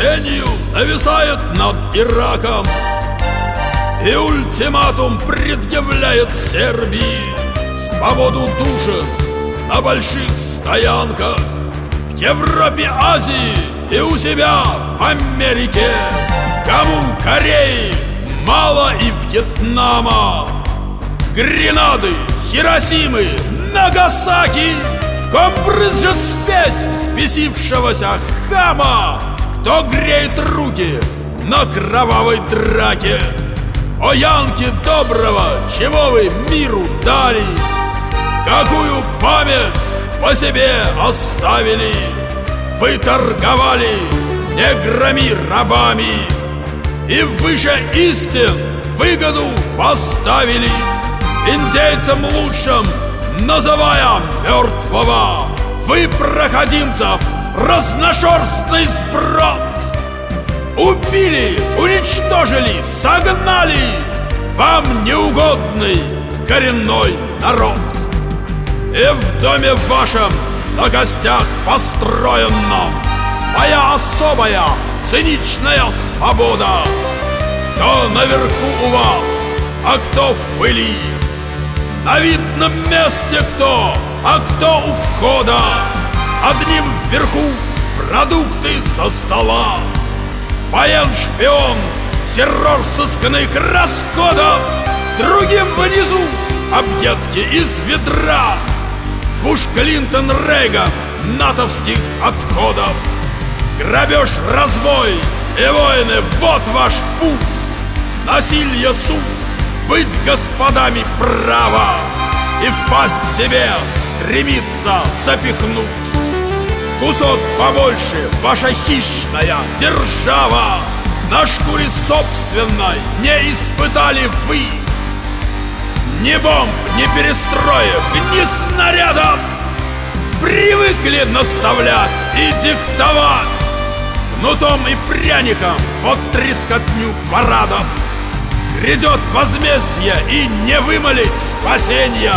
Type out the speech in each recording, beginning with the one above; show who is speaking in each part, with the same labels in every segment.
Speaker 1: тенью нависает над Ираком, и ультиматум предъявляет Сербии: свободу душат на больших стоянках в Европе, Азии и у себя в Америке. Кому Кореи мало и Вьетнама, Гренады, Хиросимы, Нагасаки, в ком брызжет спесь взбесившегося хама, кто греет руки на кровавой драке. О, янки доброго, чего вы миру дали, какую память по себе оставили? Вы торговали неграми, рабами, и выше истин выгоду поставили. Индейцам лучшим называя мертвого, вы проходимцев разношерстный сброд убили, уничтожили, согнали вам неугодный коренной народ. И в доме вашем на костях построенном своя особая циничная свобода. Кто наверху у вас, а кто в пыли, на видном месте кто, а кто у входа. Одним вверху продукты со стола, воен-шпион, террор сыскных расходов, другим внизу объедки из ведра, Буш, Клинтон, Рейган, натовских отходов. Грабеж, разбой и войны — вот ваш путь. Насилие, суд, быть господами права и впасть себе стремиться запихнуть. Кусок побольше ваша хищная держава, на шкуре собственной не испытали вы ни бомб, ни перестроек, ни снарядов. Привыкли наставлять и диктовать кнутом и пряником под трескотню парадов. Грядет возмездие, и не вымолить спасения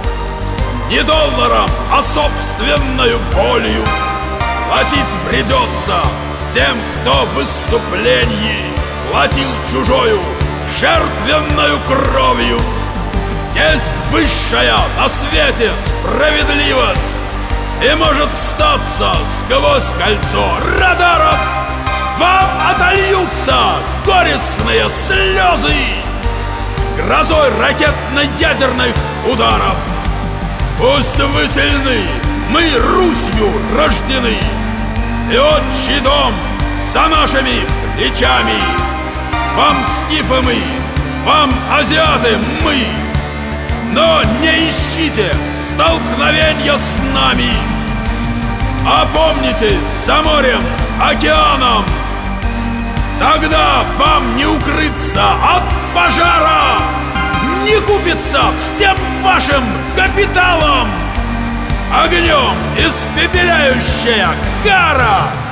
Speaker 1: ни долларом, а собственною болью. Платить придется тем, кто в выступлении платил чужою жертвенною кровью. Есть высшая на свете справедливость, и может статься сквозь кольцо радаров вам отольются горестные слезы грозой ракетно-ядерных ударов. Пусть вы сильны, мы Русью рождены, и отчий дом за нашими плечами. Вам скифы мы, вам азиаты мы, но не ищите столкновения с нами. Опомнитесь за морем, океаном, тогда вам не укрыться от пожара, не купится всем вашим капиталом огнем испепеляющая кара.